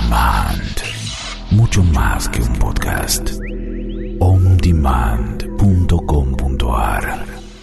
Demand. Mucho más que un podcast. ondemand.com.ar.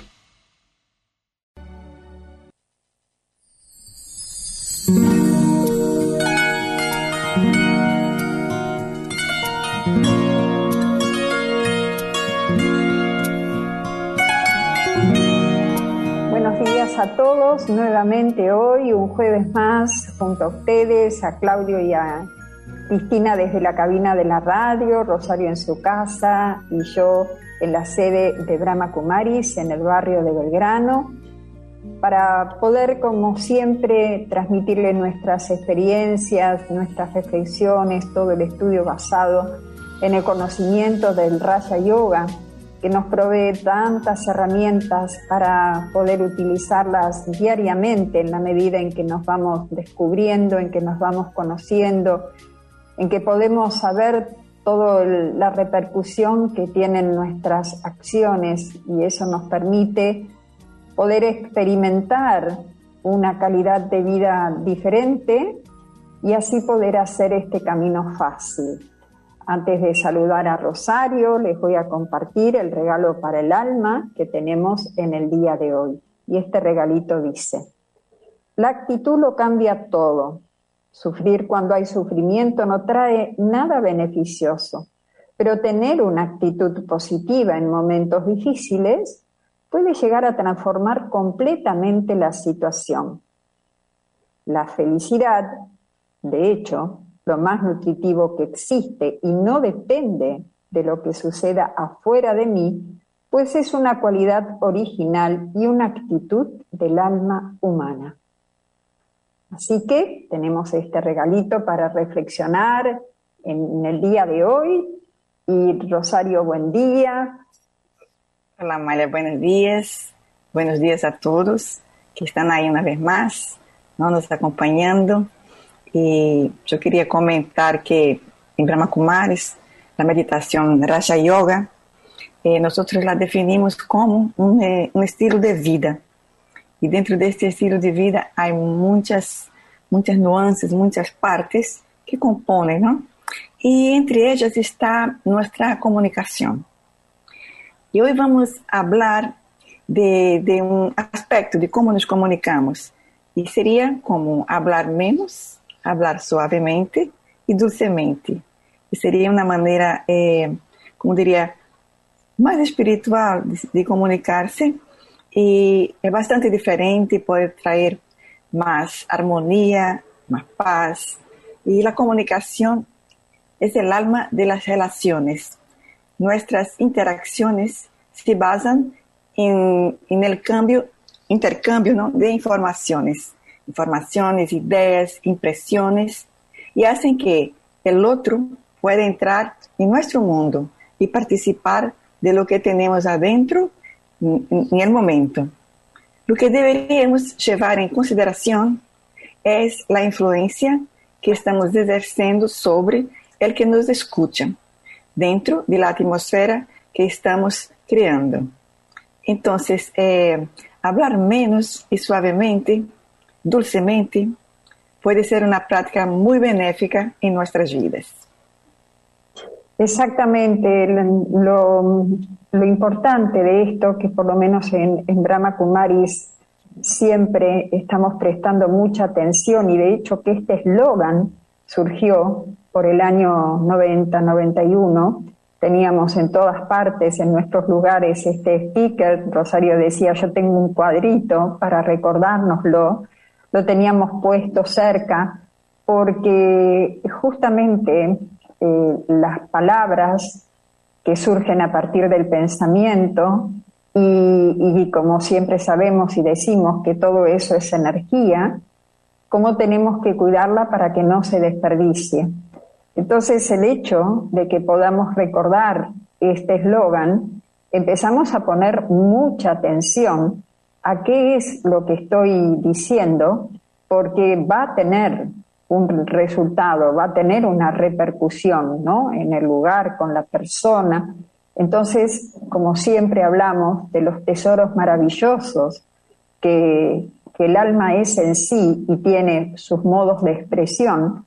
Buenos días a todos, nuevamente hoy, un jueves más, junto a ustedes, a Claudio y a Cristina desde la cabina de la radio, Rosario en su casa y yo en la sede de Brahma Kumaris en el barrio de Belgrano, para poder, como siempre, transmitirle nuestras experiencias, nuestras reflexiones, todo el estudio basado en el conocimiento del Raja Yoga, que nos provee tantas herramientas para poder utilizarlas diariamente en la medida en que nos vamos descubriendo, en que nos vamos conociendo, en que podemos saber toda la repercusión que tienen nuestras acciones, y eso nos permite poder experimentar una calidad de vida diferente y así poder hacer este camino fácil. Antes de saludar a Rosario, les voy a compartir el regalo para el alma que tenemos en el día de hoy. Y este regalito dice: la actitud lo cambia todo. Sufrir cuando hay sufrimiento no trae nada beneficioso, pero tener una actitud positiva en momentos difíciles puede llegar a transformar completamente la situación. La felicidad, de hecho, lo más nutritivo que existe y no depende de lo que suceda afuera de mí, pues es una cualidad original y una actitud del alma humana. Así que tenemos este regalito para reflexionar en el día de hoy. Y Rosario, buen día. Hola Amalia, buenos días. Buenos días a todos que están ahí una vez más, ¿no? Nos acompañando. Y yo quería comentar que en Brahma Kumaris, la meditación Raja Yoga, nosotros la definimos como un estilo de vida. Y dentro de este estilo de vida hay muchas nuances, muchas partes que componen, ¿no? Y entre ellas está nuestra comunicación. Y hoy vamos a hablar de un aspecto de cómo nos comunicamos. Y sería como hablar menos, hablar suavemente y dulcemente. Y sería una manera, como diría, más espiritual de comunicarse. Y es bastante diferente, puede traer más armonía, más paz. Y la comunicación es el alma de las relaciones. Nuestras interacciones se basan en el intercambio, ¿no?, de informaciones, ideas, impresiones, y hacen que el otro pueda entrar en nuestro mundo y participar de lo que tenemos adentro en el momento. Lo que deberíamos llevar en consideración es la influencia que estamos ejerciendo sobre el que nos escucha, dentro de la atmósfera que estamos creando. Entonces, hablar menos y suavemente, dulcemente, puede ser una práctica muy benéfica en nuestras vidas. Exactamente, lo importante de esto, que por lo menos en Brahma Kumaris siempre estamos prestando mucha atención, y de hecho que este eslogan surgió por el año 90-91, teníamos en todas partes, en nuestros lugares, este sticker. Rosario decía, yo tengo un cuadrito para recordárnoslo, lo teníamos puesto cerca, porque justamente las palabras que surgen a partir del pensamiento, y como siempre sabemos y decimos que todo eso es energía, cómo tenemos que cuidarla para que no se desperdicie. Entonces, el hecho de que podamos recordar este eslogan, empezamos a poner mucha atención a qué es lo que estoy diciendo, porque va a tener un resultado, va a tener una repercusión, ¿no?, en el lugar, con la persona. Entonces, como siempre hablamos de los tesoros maravillosos que el alma es en sí y tiene sus modos de expresión,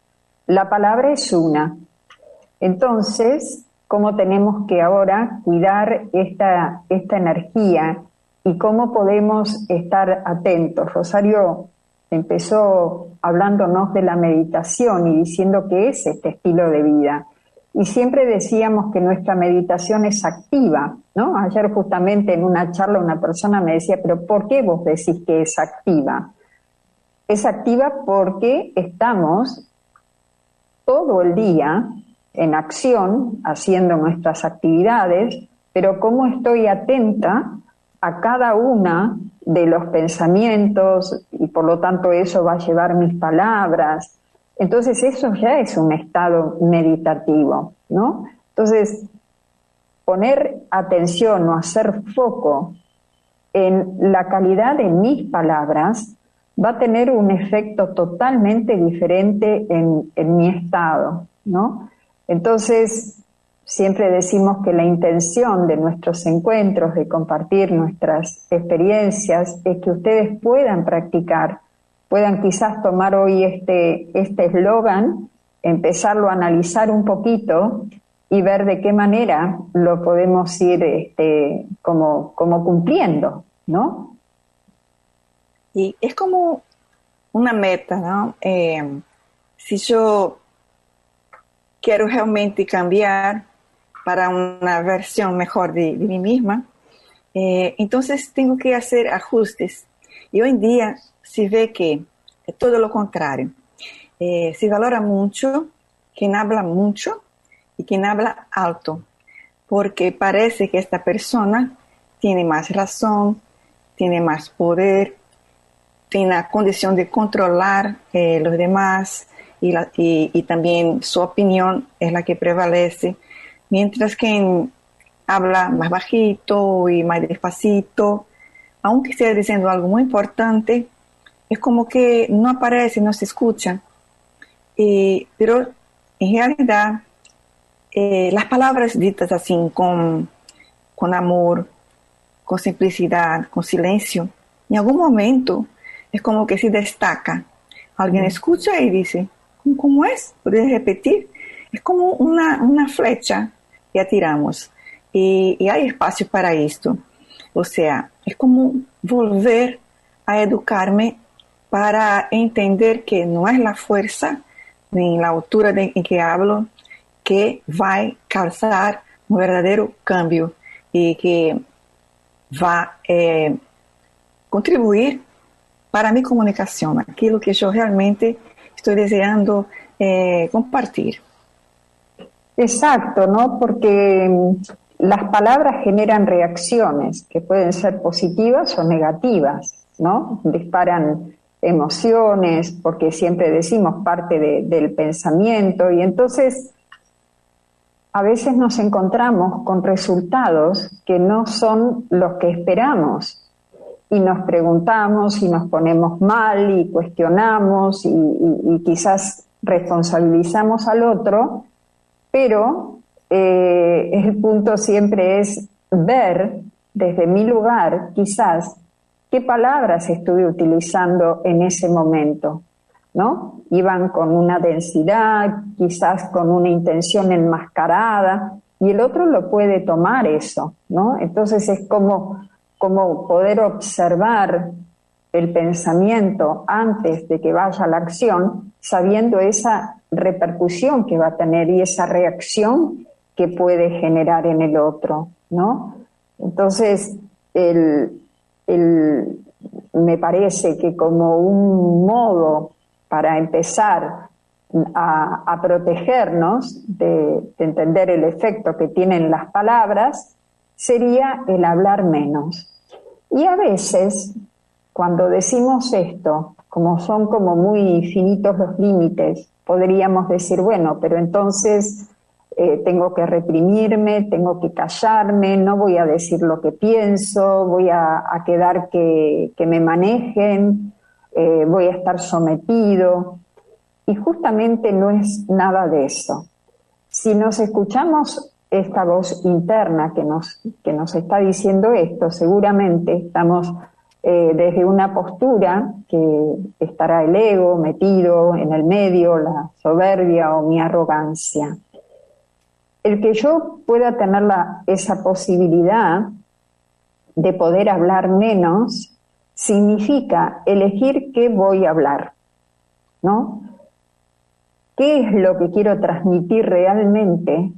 la palabra es una. Entonces, ¿cómo tenemos que ahora cuidar esta energía y cómo podemos estar atentos? Rosario empezó hablándonos de la meditación y diciendo que es este estilo de vida. Y siempre decíamos que nuestra meditación es activa, ¿no? Ayer justamente en una charla una persona me decía, pero ¿por qué vos decís que es activa? Es activa porque estamos todo el día en acción, haciendo nuestras actividades, pero cómo estoy atenta a cada una de los pensamientos y por lo tanto eso va a llevar mis palabras. Entonces eso ya es un estado meditativo, ¿no? Entonces, poner atención o hacer foco en la calidad de mis palabras va a tener un efecto totalmente diferente en mi estado, ¿no? Entonces, siempre decimos que la intención de nuestros encuentros, de compartir nuestras experiencias, es que ustedes puedan practicar, puedan quizás tomar hoy este eslogan, empezarlo a analizar un poquito y ver de qué manera lo podemos ir como cumpliendo, ¿no? Y es como una meta, ¿no? Si yo quiero realmente cambiar para una versión mejor de mí misma, entonces tengo que hacer ajustes. Y hoy en día se ve que es todo lo contrario. Se valora mucho quien habla mucho y quien habla alto, porque parece que esta persona tiene más razón, tiene más poder, tiene la condición de controlar los demás y también su opinión es la que prevalece, mientras quien habla más bajito y más despacito, aunque esté diciendo algo muy importante, es como que no aparece, no se escucha. Pero en realidad, las palabras ditas así con amor, con simplicidad, con silencio, en algún momento es como que se destaca. Alguien escucha y dice, ¿cómo es? ¿Puedes repetir? Es como una flecha que atiramos. Y hay espacio para esto. O sea, es como volver a educarme para entender que no es la fuerza ni la altura en que hablo que va a causar un verdadero cambio y que va a contribuir para mi comunicación, aquilo que yo realmente estoy deseando compartir. Exacto, ¿no? Porque las palabras generan reacciones que pueden ser positivas o negativas, ¿no? Disparan emociones, porque siempre decimos parte del pensamiento, y entonces a veces nos encontramos con resultados que no son los que esperamos y nos preguntamos y nos ponemos mal y cuestionamos y quizás responsabilizamos al otro, pero el punto siempre es ver desde mi lugar quizás qué palabras estuve utilizando en ese momento, ¿no? Iban con una densidad, quizás con una intención enmascarada, y el otro lo puede tomar eso, ¿no? Entonces es como poder observar el pensamiento antes de que vaya a la acción, sabiendo esa repercusión que va a tener y esa reacción que puede generar en el otro, ¿no? Entonces, me parece que como un modo para empezar a protegernos de entender el efecto que tienen las palabras, sería el hablar menos. Y a veces, cuando decimos esto, como son como muy finitos los límites, podríamos decir, bueno, pero entonces tengo que reprimirme, tengo que callarme, no voy a decir lo que pienso, voy a quedar que me manejen, voy a estar sometido. Y justamente no es nada de eso. Si nos escuchamos esta voz interna que nos está diciendo esto, seguramente estamos desde una postura que estará el ego metido en el medio, la soberbia o mi arrogancia. El que yo pueda tener esa posibilidad de poder hablar menos significa elegir qué voy a hablar, ¿no? ¿Qué es lo que quiero transmitir realmente?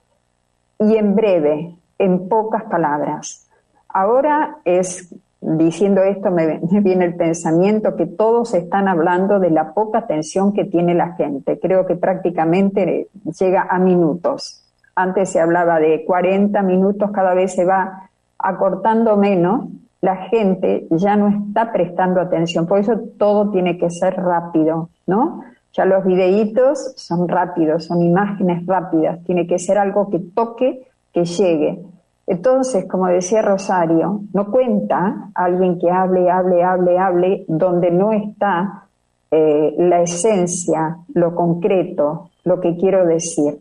Y en breve, en pocas palabras. Ahora diciendo esto me viene el pensamiento que todos están hablando de la poca atención que tiene la gente. Creo que prácticamente llega a minutos. Antes se hablaba de 40 minutos, cada vez se va acortando menos. La gente ya no está prestando atención, por eso todo tiene que ser rápido, ¿no? Ya los videitos son rápidos, son imágenes rápidas, tiene que ser algo que toque, que llegue. Entonces, como decía Rosario, no cuenta alguien que hable, donde no está la esencia, lo concreto, lo que quiero decir.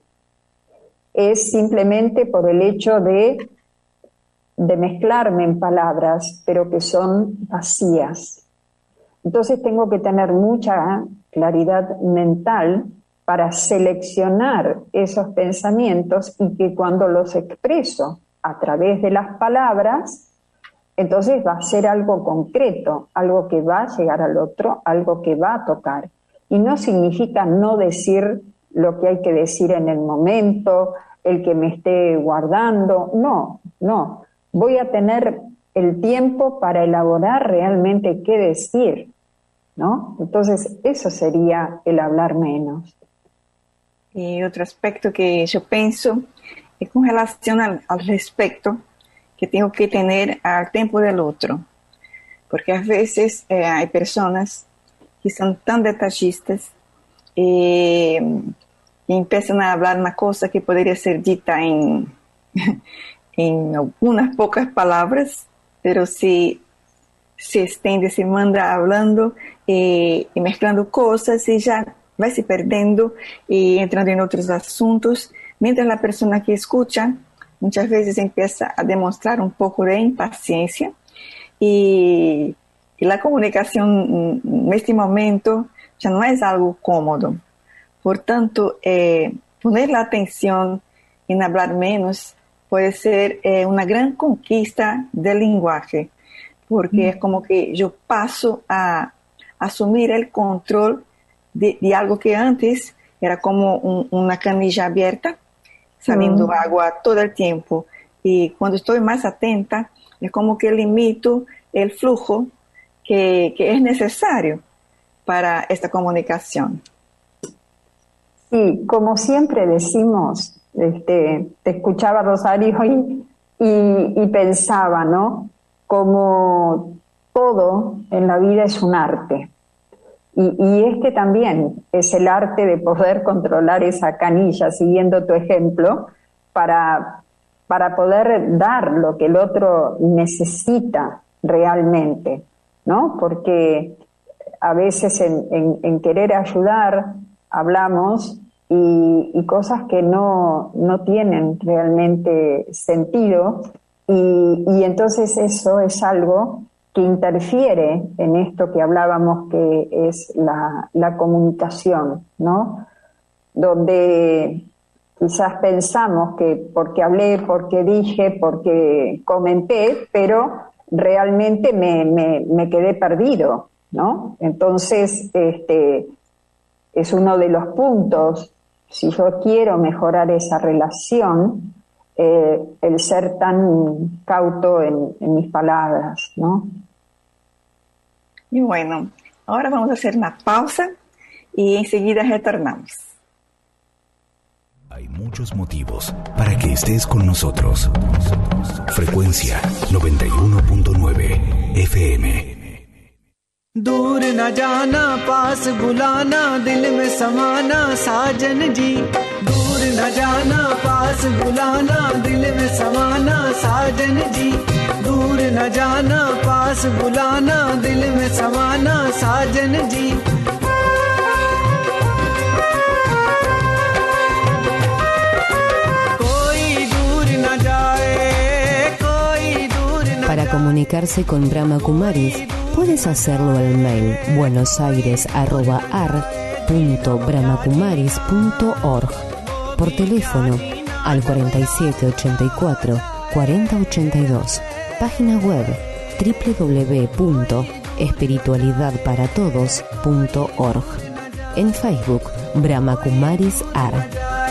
Es simplemente por el hecho de mezclarme en palabras, pero que son vacías. Entonces tengo que tener mucha claridad mental para seleccionar esos pensamientos y que cuando los expreso a través de las palabras, entonces va a ser algo concreto, algo que va a llegar al otro, algo que va a tocar. Y no significa no decir lo que hay que decir en el momento, el que me esté guardando, no. Voy a tener el tiempo para elaborar realmente qué decir, ¿no? Entonces, eso sería el hablar menos. Y otro aspecto que yo pienso es con relación al respeto que tengo que tener al tiempo del otro. Porque a veces hay personas que son tan detallistas y empiezan a hablar una cosa que podría ser dita en algunas pocas palabras, pero se extiende, se manda hablando y mezclando cosas y ya va se perdiendo y entrando en otros asuntos, mientras la persona que escucha muchas veces empieza a demostrar un poco de impaciencia y la comunicación en este momento ya no es algo cómodo. Por tanto, poner la atención en hablar menos puede ser una gran conquista del lenguaje, porque es como que yo paso a asumir el control de algo que antes era como una canilla abierta, saliendo agua todo el tiempo. Y cuando estoy más atenta, es como que limito el flujo que es necesario para esta comunicación. Sí, como siempre decimos, te escuchaba, Rosario, y pensaba, ¿no? Como todo en la vida es un arte. Y este también es el arte de poder controlar esa canilla, siguiendo tu ejemplo, para poder dar lo que el otro necesita realmente, ¿no? Porque a veces en querer ayudar hablamos y cosas que no tienen realmente sentido y entonces eso es algo que interfiere en esto que hablábamos que es la comunicación, ¿no? Donde quizás pensamos que porque hablé, porque dije, porque comenté, pero realmente me quedé perdido, ¿no? Entonces, es uno de los puntos, si yo quiero mejorar esa relación, el ser tan cauto en mis palabras, ¿no? Y bueno, ahora vamos a hacer una pausa y enseguida retornamos. Hay muchos motivos para que estés con nosotros. Frecuencia 91.9 FM. दूर न जाना पास बुलाना दिल में समाना साजन जी दूर न जाना पास बुलाना दिल में समाना साजन जी दूर न जाना पास बुलाना दिल में समाना साजन जी Para comunicarse con Brahma Kumaris, puedes hacerlo al mail buenosaires@ar.brahmakumaris.org, por teléfono al 4784 4082, página web www.espiritualidadparatodos.org, en Facebook Brahma Kumaris AR.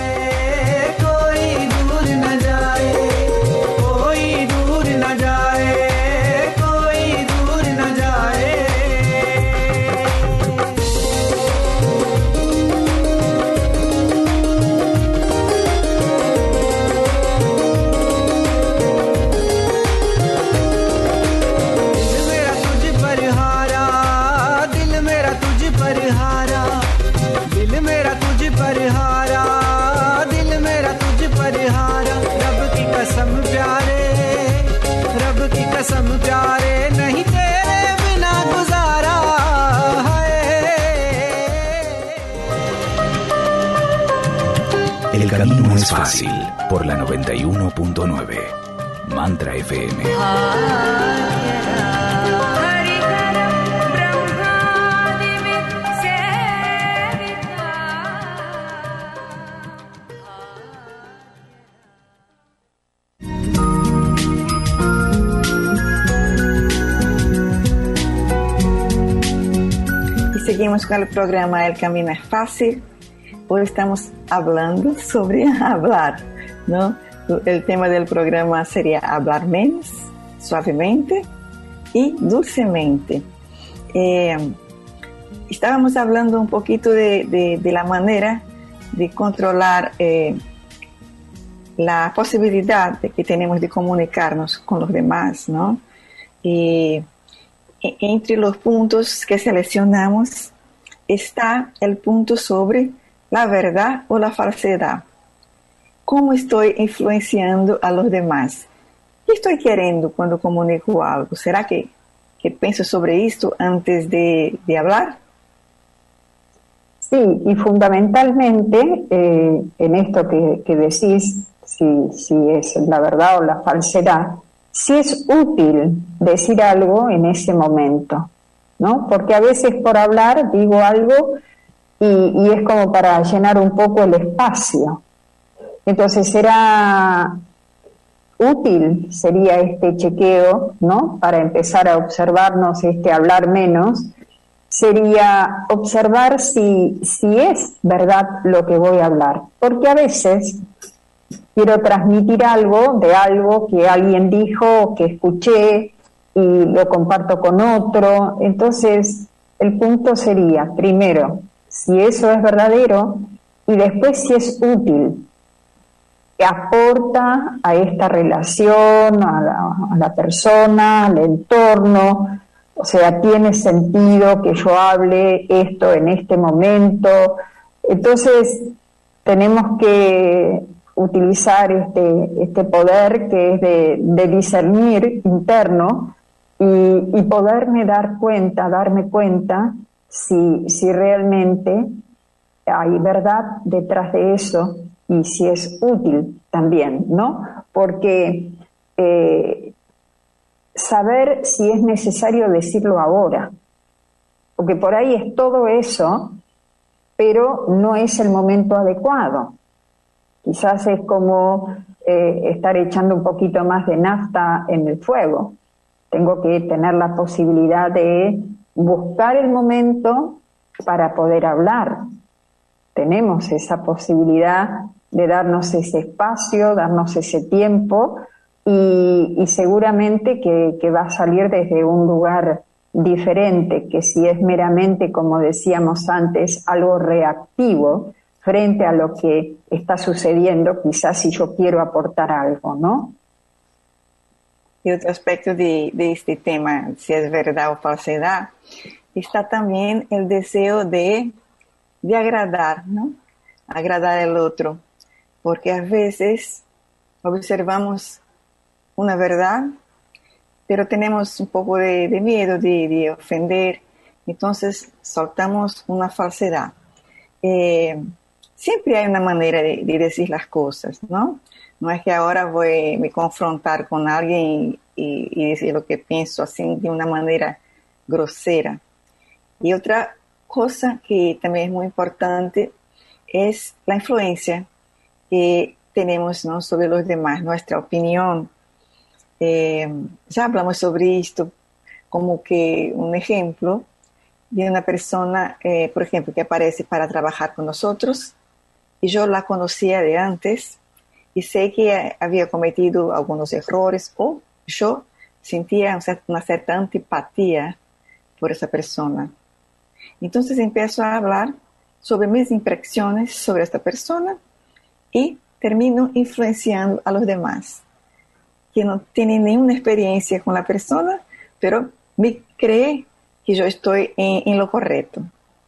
El camino es fácil por la 91.9 Mantra FM. Seguimos con el programa El Camino es Fácil. Hoy estamos hablando sobre hablar, ¿no? El tema del programa sería hablar menos, suavemente y dulcemente. Estábamos hablando un poquito de la manera de controlar la posibilidad de que tenemos de comunicarnos con los demás, ¿no? Y entre los puntos que seleccionamos está el punto sobre la verdad o la falsedad. ¿Cómo estoy influenciando a los demás? ¿Qué estoy queriendo cuando comunico algo? ¿Será que pienso sobre esto antes de hablar? Sí, y fundamentalmente en esto que decís, si es la verdad o la falsedad, si es útil decir algo en ese momento, ¿no? Porque a veces por hablar digo algo y es como para llenar un poco el espacio. Entonces será útil, sería este chequeo, ¿no? Para empezar a observarnos, hablar menos, sería observar si es verdad lo que voy a hablar. Porque a veces quiero transmitir algo de algo que alguien dijo, que escuché y lo comparto con otro. Entonces el punto sería, primero, si eso es verdadero y después si es útil, que aporta a esta relación, a la persona, al entorno. O sea, tiene sentido que yo hable esto en este momento. Entonces tenemos que utilizar este poder que es de discernir interno y poderme darme cuenta si realmente hay verdad detrás de eso y si es útil también, ¿no? Porque saber si es necesario decirlo ahora, porque por ahí es todo eso, pero no es el momento adecuado. Quizás es como estar echando un poquito más de nafta en el fuego. Tengo que tener la posibilidad de buscar el momento para poder hablar. Tenemos esa posibilidad de darnos ese espacio, darnos ese tiempo y seguramente que va a salir desde un lugar diferente, que si es meramente, como decíamos antes, algo reactivo frente a lo que está sucediendo, quizás si yo quiero aportar algo, ¿no? Y otro aspecto de este tema, si es verdad o falsedad, está también el deseo de agradar, ¿no? Agradar al otro. Porque a veces observamos una verdad, pero tenemos un poco de miedo de ofender, entonces soltamos una falsedad. siempre hay una manera de decir las cosas, ¿no? No es que ahora voy a me confrontar con alguien y decir lo que pienso así de una manera grosera. Y otra cosa que también es muy importante es la influencia que tenemos, ¿no?, sobre los demás, nuestra opinión. Ya hablamos sobre esto como que un ejemplo de una persona, por ejemplo, que aparece para trabajar con nosotros y yo la conocía de antes y sé que había cometido algunos errores o yo sentía una cierta antipatía por esa persona. Entonces empiezo a hablar sobre mis impresiones sobre esta persona y termino influenciando a los demás, que no tienen ninguna experiencia con la persona, pero me cree que yo estoy en lo correcto.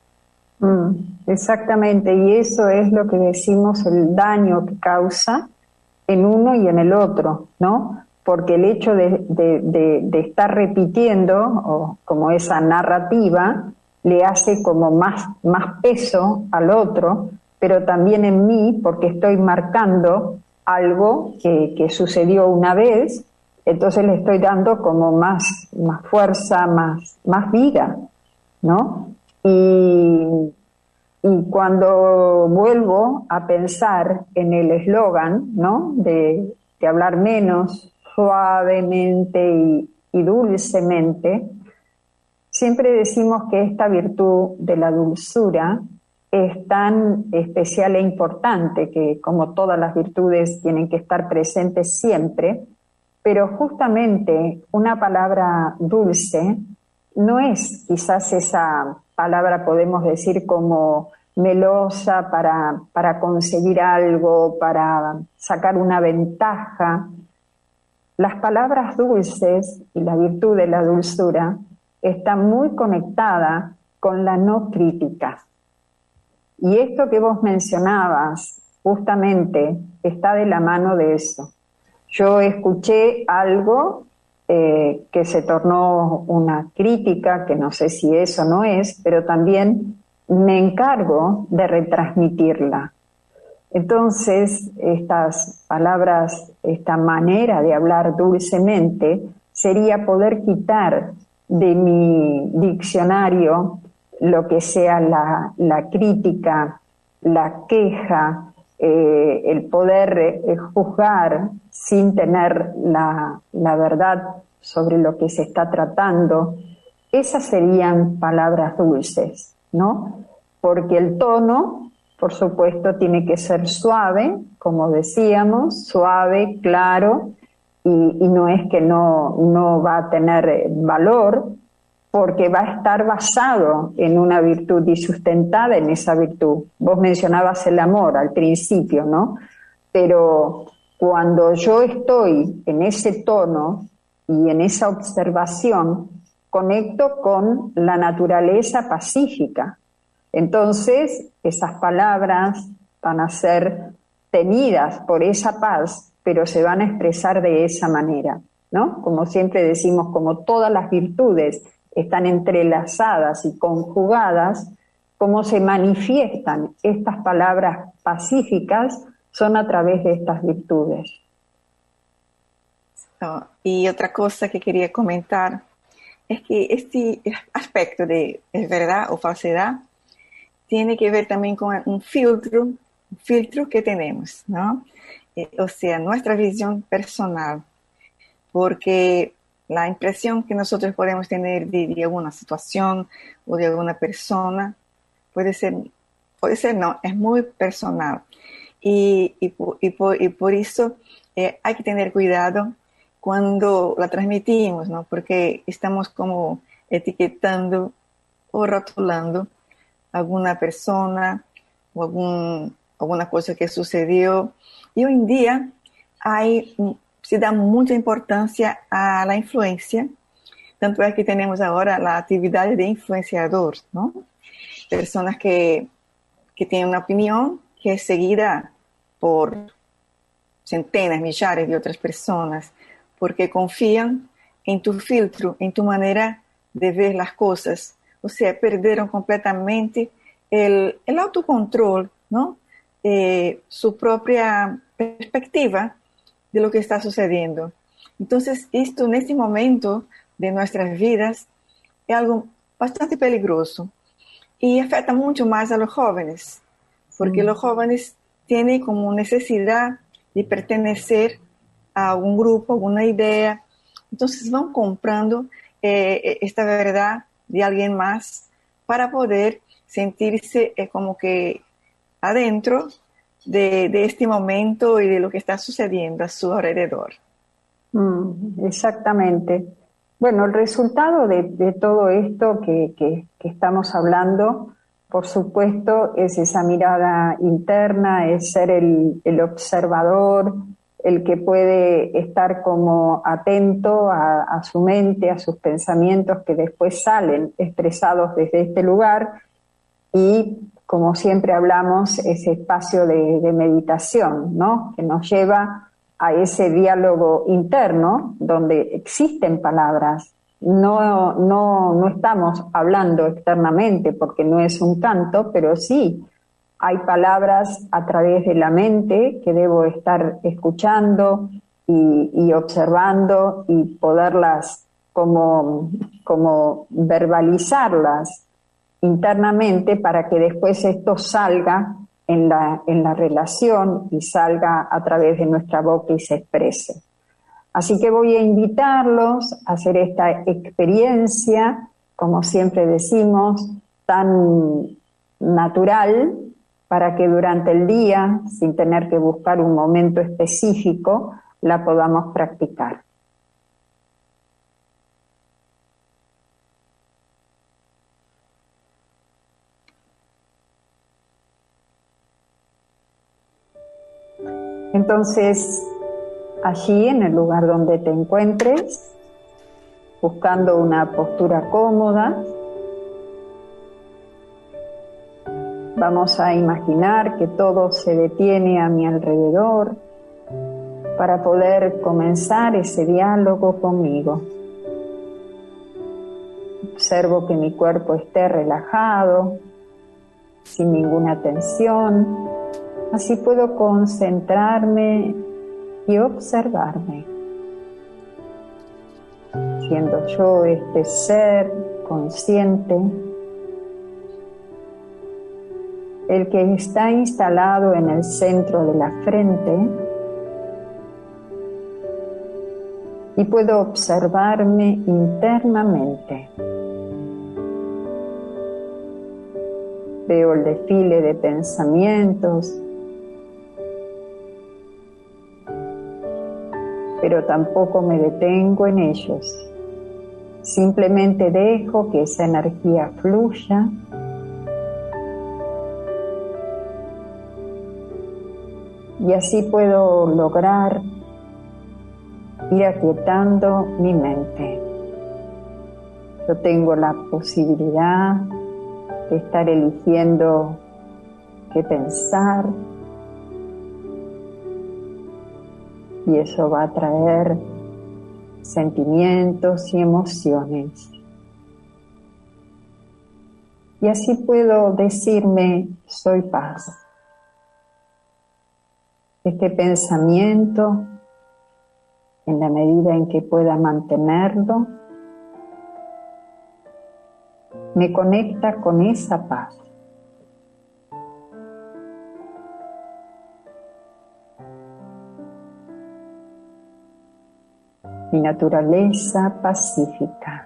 Exactamente, y eso es lo que decimos, el daño que causa en uno y en el otro, ¿no? Porque el hecho de estar repitiendo, o como esa narrativa, le hace como más peso al otro, pero también en mí, porque estoy marcando algo que sucedió una vez, entonces le estoy dando como más fuerza, más vida, ¿no? Y cuando vuelvo a pensar en el eslogan, ¿no?, de hablar menos, suavemente y dulcemente, siempre decimos que esta virtud de la dulzura es tan especial e importante que, como todas las virtudes, tienen que estar presentes siempre, pero justamente una palabra dulce no es quizás esa palabra, podemos decir, como melosa para conseguir algo, para sacar una ventaja. Las palabras dulces y la virtud de la dulzura está muy conectada con la no crítica. Y esto que vos mencionabas, justamente, está de la mano de eso. Yo escuché algo que se tornó una crítica, que no sé si eso no es, pero también me encargo de retransmitirla. Entonces, estas palabras, esta manera de hablar dulcemente, sería poder quitar de mi diccionario lo que sea la crítica, la queja, el poder juzgar sin tener la verdad sobre lo que se está tratando. Esas serían palabras dulces, ¿no? Porque el tono, por supuesto, tiene que ser suave, como decíamos, suave, claro, y no es que no va a tener valor, porque va a estar basado en una virtud y sustentada en esa virtud. Vos mencionabas el amor al principio, ¿no? Pero cuando yo estoy en ese tono y en esa observación, conecto con la naturaleza pacífica. Entonces, esas palabras van a ser tenidas por esa paz, pero se van a expresar de esa manera, ¿no? Como siempre decimos, como todas las virtudes están entrelazadas y conjugadas, cómo se manifiestan estas palabras pacíficas son a través de estas virtudes. Y otra cosa que quería comentar es que este aspecto de es verdad o falsedad tiene que ver también con un filtro que tenemos, ¿no? O sea, nuestra visión personal, porque la impresión que nosotros podemos tener de alguna situación o de alguna persona puede ser no, es muy personal. Y por eso hay que tener cuidado cuando la transmitimos, ¿no? Porque estamos como etiquetando o rotulando alguna persona o alguna cosa que sucedió. Y hoy en día se da mucha importancia a la influencia, tanto es que tenemos ahora la actividad de influenciador, ¿no? Personas que tienen una opinión que es seguida por centenas, millares de otras personas, porque confían en tu filtro, en tu manera de ver las cosas. O sea, perdieron completamente el autocontrol, ¿no? su propia perspectiva de lo que está sucediendo. Entonces, esto en este momento de nuestras vidas es algo bastante peligroso y afecta mucho más a los jóvenes, porque los jóvenes tienen como necesidad de pertenecer a algún grupo, alguna idea. Entonces van comprando esta verdad de alguien más para poder sentirse como que adentro de este momento y de lo que está sucediendo a su alrededor. Exactamente. Bueno, el resultado de todo esto que estamos hablando, por supuesto, es esa mirada interna, es ser el observador, el que puede estar como atento a su mente, a sus pensamientos que después salen expresados desde este lugar y, como siempre hablamos, ese espacio de meditación, ¿no? Que nos lleva a ese diálogo interno donde existen palabras. No estamos hablando externamente porque no es un canto, pero sí hay palabras a través de la mente que debo estar escuchando y observando y poderlas como verbalizarlas internamente para que después esto salga en la relación y salga a través de nuestra boca y se exprese. Así que voy a invitarlos a hacer esta experiencia, como siempre decimos, tan natural, para que durante el día, sin tener que buscar un momento específico, la podamos practicar. Entonces, allí en el lugar donde te encuentres, buscando una postura cómoda, vamos a imaginar que todo se detiene a mi alrededor para poder comenzar ese diálogo conmigo. Observo que mi cuerpo esté relajado, sin ninguna tensión. Así puedo concentrarme y observarme, siendo yo este ser consciente, el que está instalado en el centro de la frente, y puedo observarme internamente. Veo el desfile de pensamientos, pero tampoco me detengo en ellos. Simplemente dejo que esa energía fluya y así puedo lograr ir aquietando mi mente. Yo tengo la posibilidad de estar eligiendo qué pensar, y eso va a traer sentimientos y emociones. Y así puedo decirme, soy paz. Este pensamiento, en la medida en que pueda mantenerlo, me conecta con esa paz. Mi naturaleza pacífica.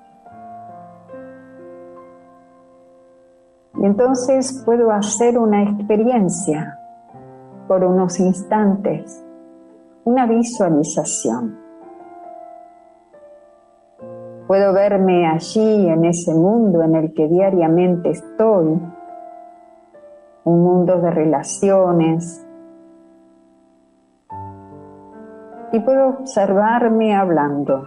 Y entonces puedo hacer una experiencia por unos instantes, una visualización. Puedo verme allí en ese mundo en el que diariamente estoy, un mundo de relaciones, y puedo observarme hablando,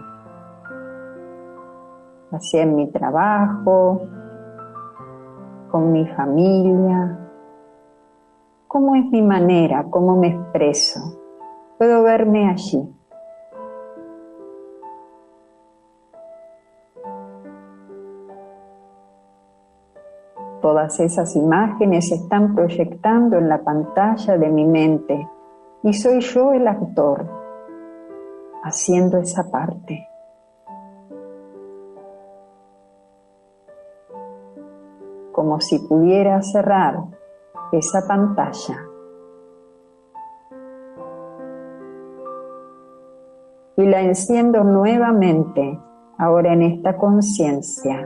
así en mi trabajo, con mi familia, cómo es mi manera, cómo me expreso. Puedo verme allí. Todas esas imágenes se están proyectando en la pantalla de mi mente y soy yo el actor, haciendo esa parte. Como si pudiera cerrar esa pantalla y la enciendo nuevamente, ahora en esta conciencia,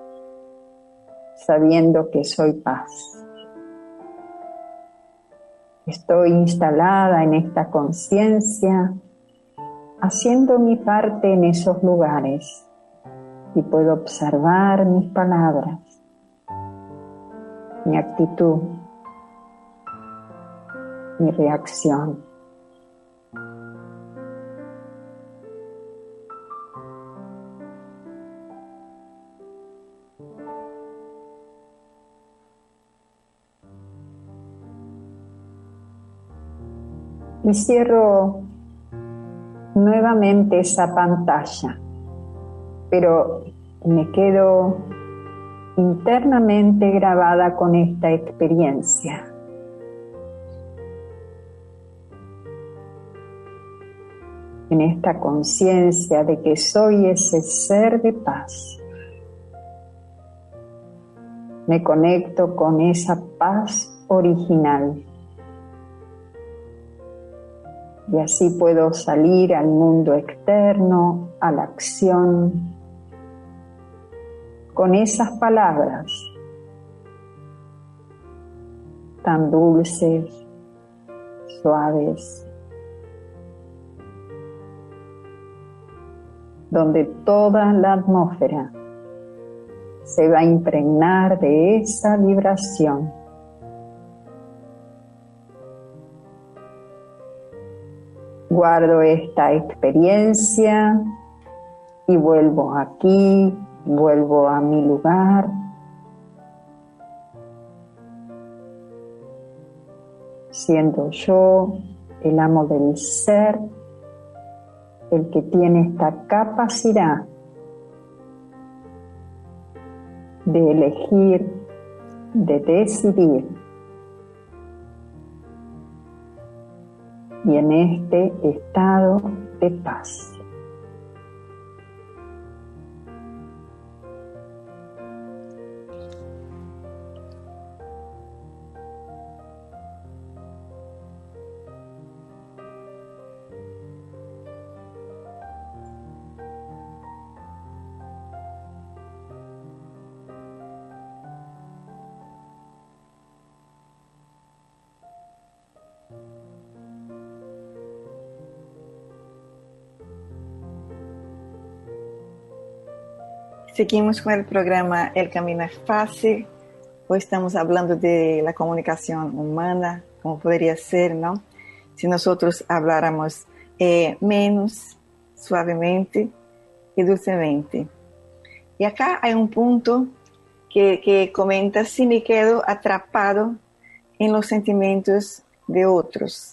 sabiendo que soy paz. Estoy instalada en esta conciencia, haciendo mi parte en esos lugares y puedo observar mis palabras, mi actitud, mi reacción. Y cierro nuevamente esa pantalla, pero me quedo internamente grabada con esta experiencia. En esta conciencia de que soy ese ser de paz. Me conecto con esa paz original. Y así puedo salir al mundo externo, a la acción, con esas palabras tan dulces, suaves, donde toda la atmósfera se va a impregnar de esa vibración. Guardo esta experiencia y vuelvo aquí, vuelvo a mi lugar. Siendo yo el amo del ser, el que tiene esta capacidad de elegir, de decidir. Y en este estado de paz. Seguimos con el programa El Camino es Fácil. Hoy estamos hablando de la comunicación humana, como podría ser, ¿no? Si nosotros habláramos menos, suavemente y dulcemente. Y acá hay un punto que comenta si me quedo atrapado en los sentimientos de otros.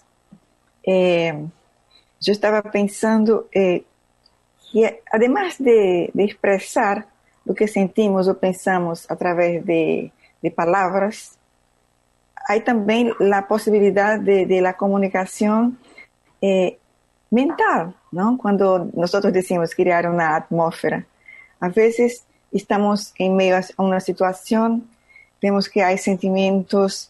Yo estaba pensando que además de expresar lo que sentimos o pensamos a través de palabras, hay también la posibilidad de la comunicación mental, ¿no? Cuando nosotros decimos crear una atmósfera, a veces estamos en medio a una situación, vemos que hay sentimientos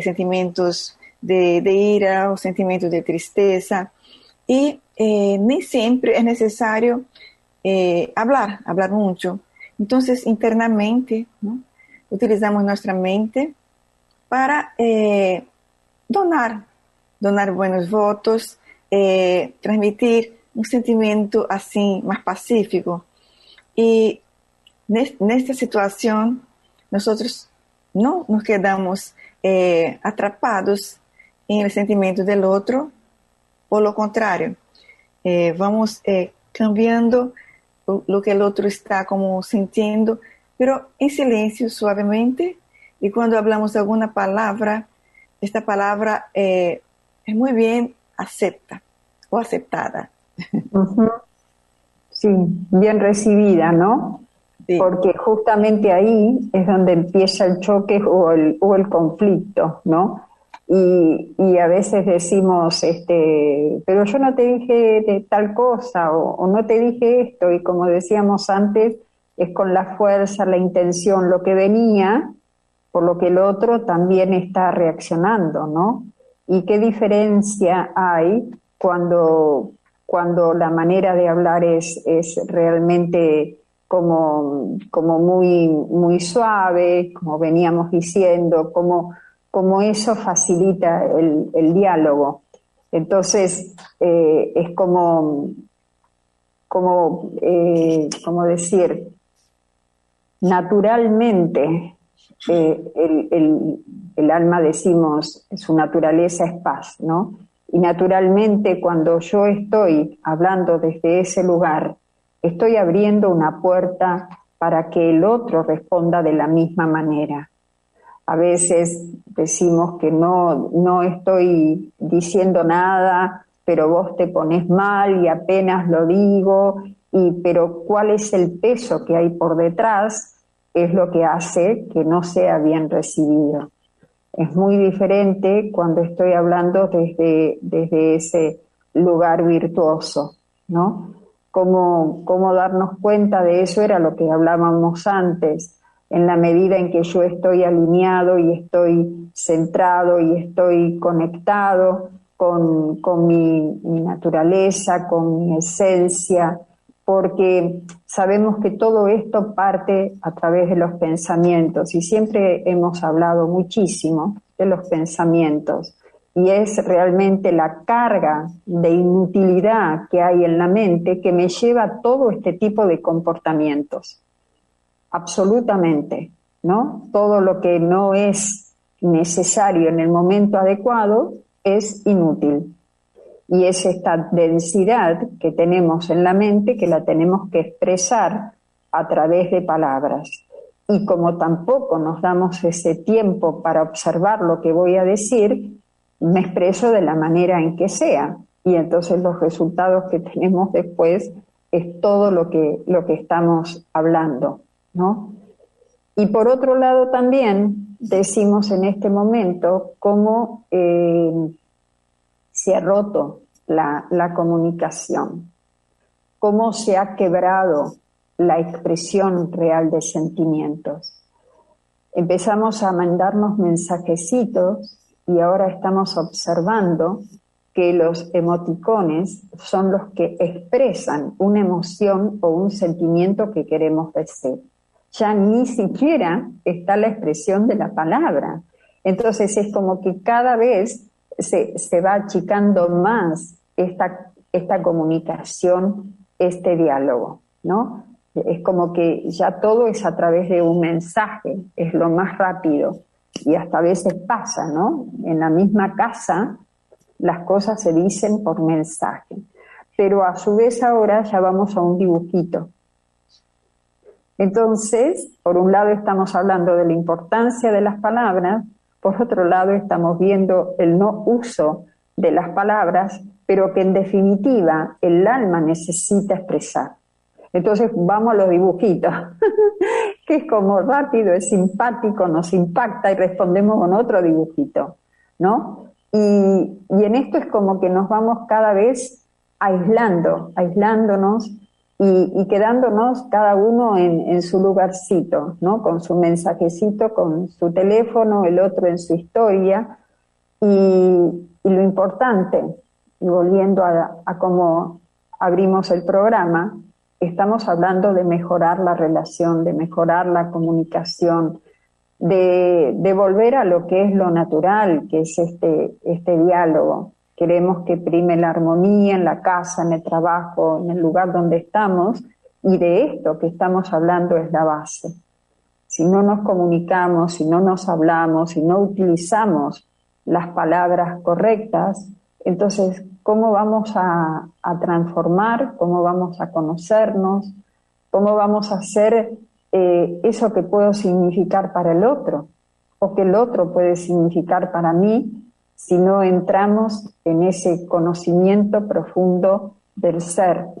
de ira o sentimientos de tristeza, y ni siempre es necesario hablar mucho. Entonces, internamente, ¿no? Utilizamos nuestra mente para donar buenos votos, transmitir un sentimiento así más pacífico. Y en esta situación, nosotros no nos quedamos atrapados en el sentimiento del otro, por lo contrario, vamos cambiando lo que el otro está como sintiendo, pero en silencio, suavemente, y cuando hablamos alguna palabra, esta palabra es muy bien aceptada. Uh-huh. Sí, bien recibida, ¿no? Sí. Porque justamente ahí es donde empieza el choque o el conflicto, ¿no? Y a veces decimos, pero yo no te dije de tal cosa o no te dije esto, y como decíamos antes, es con la fuerza, la intención, lo que venía, por lo que el otro también está reaccionando, ¿no? Y qué diferencia hay cuando la manera de hablar es realmente como muy, muy suave, como veníamos diciendo, como eso facilita el diálogo. Entonces, es como decir, naturalmente, el alma, decimos, su naturaleza es paz, ¿no? Y naturalmente, cuando yo estoy hablando desde ese lugar, estoy abriendo una puerta para que el otro responda de la misma manera. A veces decimos que no estoy diciendo nada, pero vos te pones mal y apenas lo digo, pero ¿cuál es el peso que hay por detrás? Es lo que hace que no sea bien recibido. Es muy diferente cuando estoy hablando desde ese lugar virtuoso, ¿no? Cómo darnos cuenta de eso era lo que hablábamos antes. En la medida en que yo estoy alineado y estoy centrado y estoy conectado con mi naturaleza, con mi esencia, porque sabemos que todo esto parte a través de los pensamientos y siempre hemos hablado muchísimo de los pensamientos y es realmente la carga de inutilidad que hay en la mente que me lleva a todo este tipo de comportamientos. Absolutamente, ¿no? Todo lo que no es necesario en el momento adecuado es inútil. Y es esta densidad que tenemos en la mente que la tenemos que expresar a través de palabras. Y como tampoco nos damos ese tiempo para observar lo que voy a decir, me expreso de la manera en que sea. Y entonces los resultados que tenemos después es todo lo que estamos hablando, ¿no? Y por otro lado también decimos en este momento cómo se ha roto la comunicación, cómo se ha quebrado la expresión real de sentimientos. Empezamos a mandarnos mensajecitos y ahora estamos observando que los emoticones son los que expresan una emoción o un sentimiento que queremos decir. Ya ni siquiera está la expresión de la palabra. Entonces es como que cada vez se va achicando más esta comunicación, este diálogo, ¿no? Es como que ya todo es a través de un mensaje, es lo más rápido. Y hasta a veces pasa, ¿no? En la misma casa las cosas se dicen por mensaje. Pero a su vez ahora ya vamos a un dibujito. Entonces, por un lado estamos hablando de la importancia de las palabras, por otro lado estamos viendo el no uso de las palabras, pero que en definitiva el alma necesita expresar. Entonces vamos a los dibujitos, que es como rápido, es simpático, nos impacta y respondemos con otro dibujito, ¿no? Y en esto es como que nos vamos cada vez aislándonos y quedándonos cada uno en su lugarcito, ¿no? Con su mensajecito, con su teléfono, el otro en su historia. Y lo importante, y volviendo a cómo abrimos el programa, estamos hablando de mejorar la relación, de mejorar la comunicación, de volver a lo que es lo natural, que es este diálogo. Queremos que prime la armonía en la casa, en el trabajo, en el lugar donde estamos, y de esto que estamos hablando es la base. Si no nos comunicamos, si no nos hablamos, si no utilizamos las palabras correctas, entonces, ¿cómo vamos a transformar? ¿Cómo vamos a conocernos? ¿Cómo vamos a hacer eso que puedo significar para el otro? O que el otro puede significar para mí, si no entramos en ese conocimiento profundo del ser,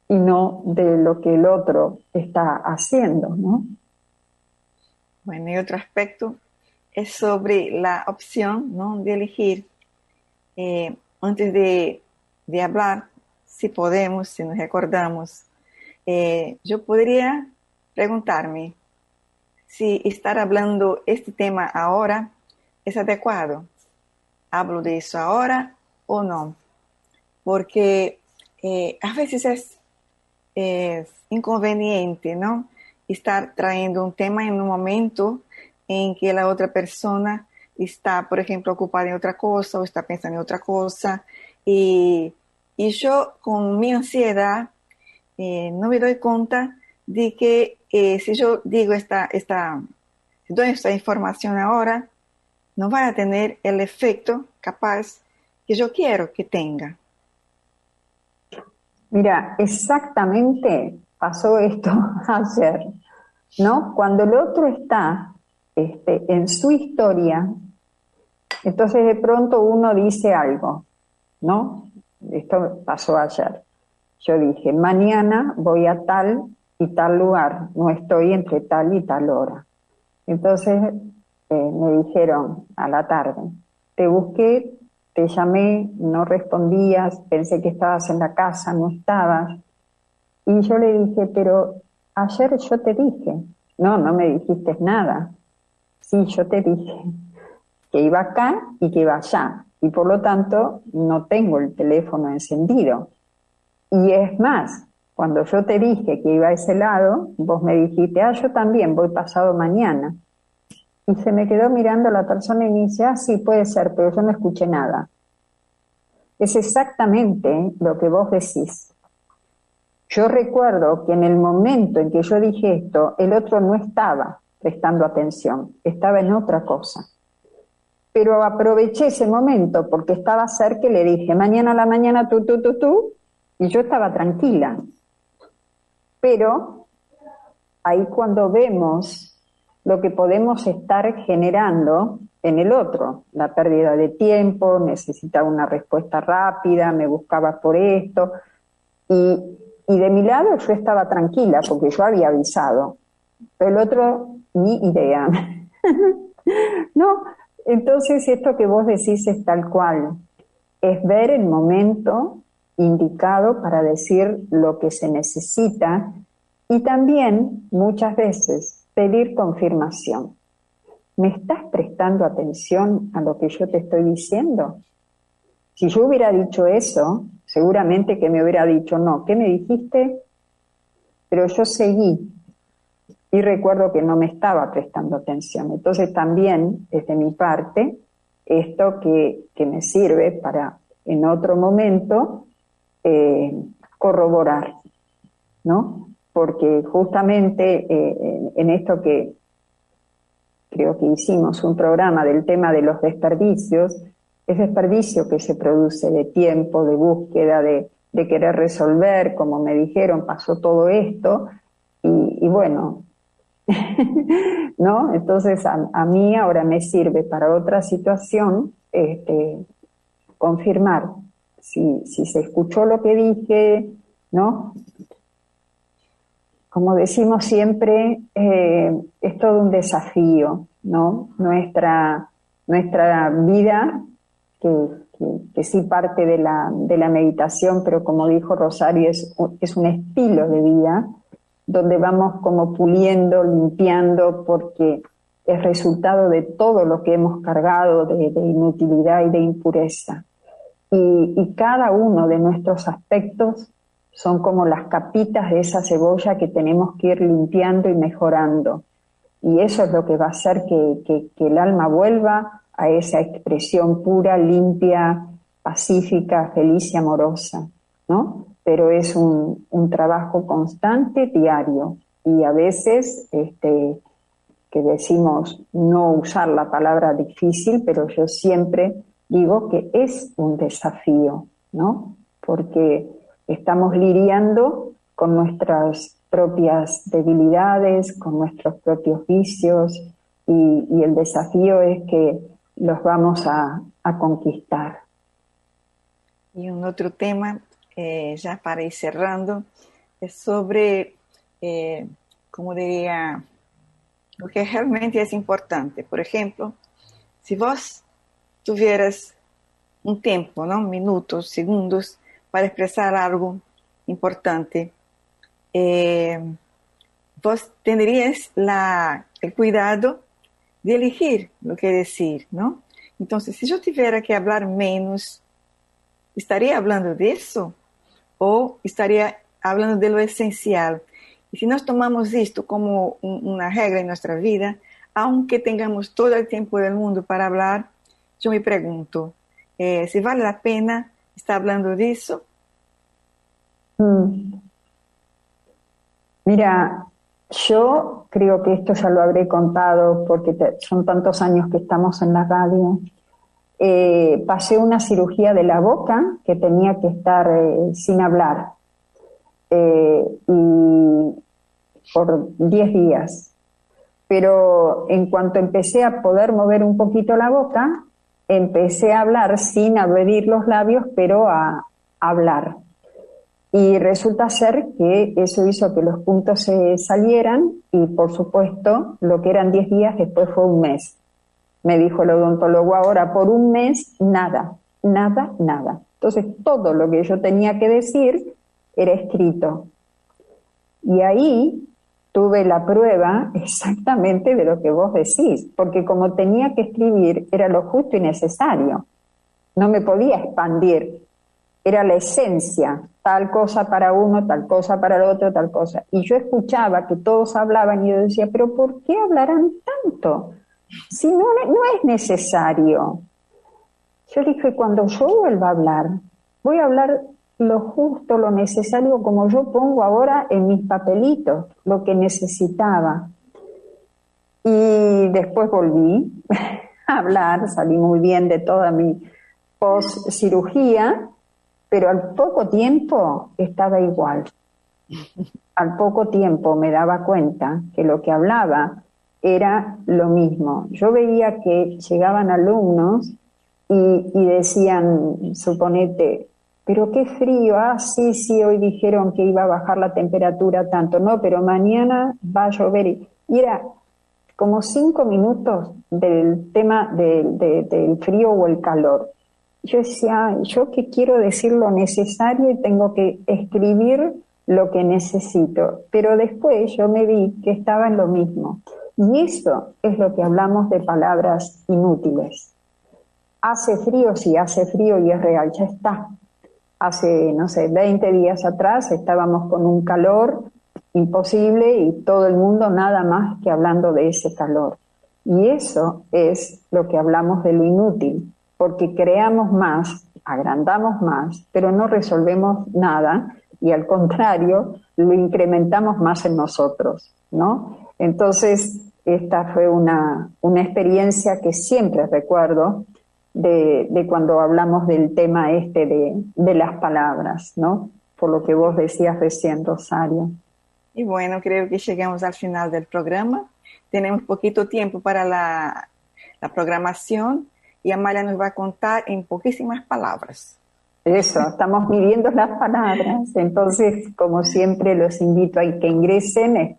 y no de lo que el otro está haciendo, ¿no? Bueno, y otro aspecto es sobre la opción, ¿no?, de elegir. Antes de hablar, si podemos, si nos recordamos, yo podría preguntarme si estar hablando este tema ahora es adecuado. ¿Hablo de eso ahora o no? Porque a veces es inconveniente, ¿no?, estar trayendo un tema en un momento en que la otra persona está, por ejemplo, ocupada en otra cosa o está pensando en otra cosa. Y yo, con mi ansiedad, no me doy cuenta de que si yo digo doy esta información ahora, no va a tener el efecto capaz que yo quiero que tenga. Mira, exactamente pasó esto ayer, ¿no? Cuando el otro está en su historia, entonces de pronto uno dice algo, ¿no? Esto pasó ayer. Yo dije, mañana voy a tal y tal lugar, no estoy entre tal y tal hora. Entonces me dijeron a la tarde, te busqué, te llamé, no respondías, pensé que estabas en la casa, no estabas. Y yo le dije, pero ayer yo te dije. No, no me dijiste nada. Sí, yo te dije que iba acá y que iba allá. Y por lo tanto no tengo el teléfono encendido. Y es más, cuando yo te dije que iba a ese lado, vos me dijiste, yo también voy pasado mañana. Y se me quedó mirando la persona y me dice, sí, puede ser, pero yo no escuché nada. Es exactamente lo que vos decís. Yo recuerdo que en el momento en que yo dije esto, el otro no estaba prestando atención, estaba en otra cosa. Pero aproveché ese momento porque estaba cerca y le dije, mañana a la mañana tú, y yo estaba tranquila. Pero ahí cuando vemos lo que podemos estar generando en el otro, la pérdida de tiempo, necesitaba una respuesta rápida, me buscaba por esto, y de mi lado yo estaba tranquila porque yo había avisado, pero el otro ni idea. ¿No? Entonces esto que vos decís es tal cual, es ver el momento indicado para decir lo que se necesita y también muchas veces pedir confirmación. ¿Me estás prestando atención a lo que yo te estoy diciendo? Si yo hubiera dicho eso, seguramente que me hubiera dicho, no, ¿qué me dijiste? Pero yo seguí y recuerdo que no me estaba prestando atención. Entonces también, desde mi parte, esto que me sirve para en otro momento corroborar, ¿no? Porque justamente en esto que creo que hicimos un programa del tema de los desperdicios, es desperdicio que se produce de tiempo, de búsqueda, de querer resolver, como me dijeron, pasó todo esto, y bueno, ¿no? Entonces a mí ahora me sirve para otra situación confirmar si se escuchó lo que dije, ¿no? Como decimos siempre, es todo un desafío, ¿no? Nuestra vida, que sí parte de la meditación, pero como dijo Rosario, es un estilo de vida, donde vamos como puliendo, limpiando, porque es resultado de todo lo que hemos cargado de inutilidad y de impureza. Y cada uno de nuestros aspectos son como las capitas de esa cebolla que tenemos que ir limpiando y mejorando. Y eso es lo que va a hacer que el alma vuelva a esa expresión pura, limpia, pacífica, feliz y amorosa, ¿no? Pero es un trabajo constante, diario, y a veces que decimos no usar la palabra difícil, pero yo siempre digo que es un desafío, ¿no? Porque estamos lidiando con nuestras propias debilidades, con nuestros propios vicios, y el desafío es que los vamos a conquistar. Y un otro tema, ya para ir cerrando, es sobre, como diría, lo que realmente es importante. Por ejemplo, si vos tuvieras un tiempo, ¿no? Minutos, segundos, para expresar algo importante, vos tendrías el cuidado de elegir lo que decir, ¿no? Entonces, si yo tuviera que hablar menos, ¿estaría hablando de eso? ¿O estaría hablando de lo esencial? Y si nos tomamos esto como una regla en nuestra vida, aunque tengamos todo el tiempo del mundo para hablar, yo me pregunto, si vale la pena estar hablando de eso. Mira, yo creo que esto ya lo habré contado porque son tantos años que estamos en la radio. Pasé una cirugía de la boca que tenía que estar sin hablar y por 10 días. Pero en cuanto empecé a poder mover un poquito la boca, empecé a hablar sin abrir los labios, pero a hablar. Y resulta ser que eso hizo que los puntos se salieran y, por supuesto, lo que eran 10 días después fue un mes. Me dijo el odontólogo, ahora por un mes, nada. Entonces, todo lo que yo tenía que decir era escrito. Y ahí tuve la prueba exactamente de lo que vos decís, porque como tenía que escribir, era lo justo y necesario. No me podía expandir. Era la esencia, tal cosa para uno, tal cosa para el otro, tal cosa. Y yo escuchaba que todos hablaban y yo decía, pero ¿por qué hablarán tanto? Si no es necesario. Yo dije, cuando yo vuelva a hablar, voy a hablar lo justo, lo necesario, como yo pongo ahora en mis papelitos, lo que necesitaba. Y después volví a hablar, salí muy bien de toda mi post-cirugía, pero al poco tiempo estaba igual. Al poco tiempo me daba cuenta que lo que hablaba era lo mismo. Yo veía que llegaban alumnos y decían, suponete, pero qué frío, sí, hoy dijeron que iba a bajar la temperatura tanto, no, pero mañana va a llover. Y era como 5 minutos del tema del frío o el calor. Yo decía, yo que quiero decir lo necesario y tengo que escribir lo que necesito. Pero después yo me vi que estaba en lo mismo. Y eso es lo que hablamos de palabras inútiles. Hace frío, sí, hace frío y es real, ya está. Hace, 20 días atrás estábamos con un calor imposible y todo el mundo nada más que hablando de ese calor. Y eso es lo que hablamos de lo inútil, porque creamos más, agrandamos más, pero no resolvemos nada y al contrario, lo incrementamos más en nosotros, ¿no? Entonces, esta fue una experiencia que siempre recuerdo de cuando hablamos del tema de las palabras, ¿no? Por lo que vos decías recién, Rosario. Y bueno, creo que llegamos al final del programa. Tenemos poquito tiempo para la programación y Amalia nos va a contar en poquísimas palabras. Eso, estamos midiendo las palabras. Entonces, como siempre, los invito a que ingresen a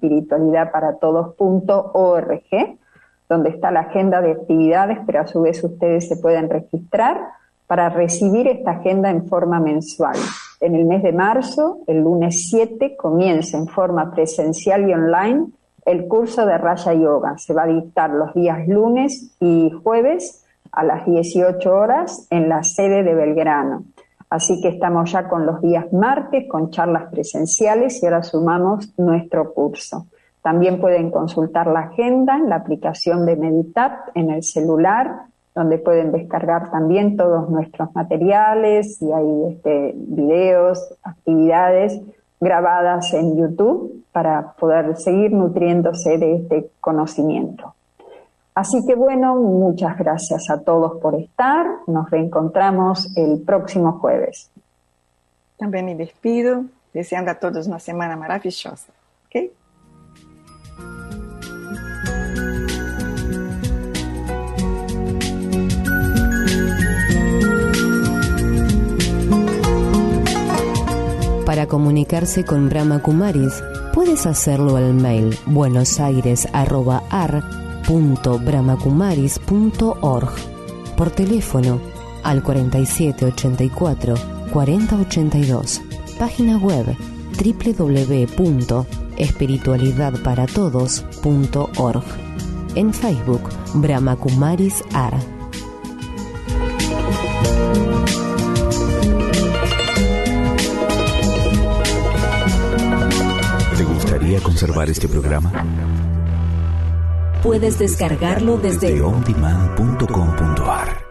espiritualidadparatodos.org, donde está la agenda de actividades, pero a su vez ustedes se pueden registrar para recibir esta agenda en forma mensual. En el mes de marzo, el lunes 7, comienza en forma presencial y online el curso de Raya Yoga. Se va a dictar los días lunes y jueves a las 18 horas en la sede de Belgrano. Así que estamos ya con los días martes, con charlas presenciales y ahora sumamos nuestro curso. También pueden consultar la agenda en la aplicación de Meditat en el celular, donde pueden descargar también todos nuestros materiales y hay videos, actividades grabadas en YouTube para poder seguir nutriéndose de este conocimiento. Así que bueno, muchas gracias a todos por estar. Nos reencontramos el próximo jueves. También me despido, deseando a todos una semana maravillosa. ¿Ok? Para comunicarse con Brahma Kumaris, puedes hacerlo al mail buenosaires@ar.brahmakumaris.org, por teléfono al 4784 4082, página web www.espiritualidadparatodos.org, en Facebook Brahma Kumaris AR. ¿Te gustaría conservar este programa? Puedes descargarlo desde ondemand.com.ar.